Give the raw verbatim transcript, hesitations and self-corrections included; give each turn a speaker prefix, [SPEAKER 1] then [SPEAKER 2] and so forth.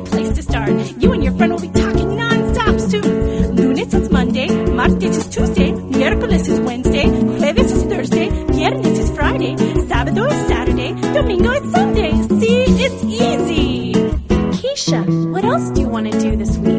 [SPEAKER 1] great place to start. You and your friend will be talking non-stop soon. Lunes is Monday, martes is Tuesday, miércoles is Wednesday, jueves is Thursday, viernes is Friday, sábado is Saturday, domingo is Sunday. See, it's easy.
[SPEAKER 2] Keisha, what else do you want to do this week?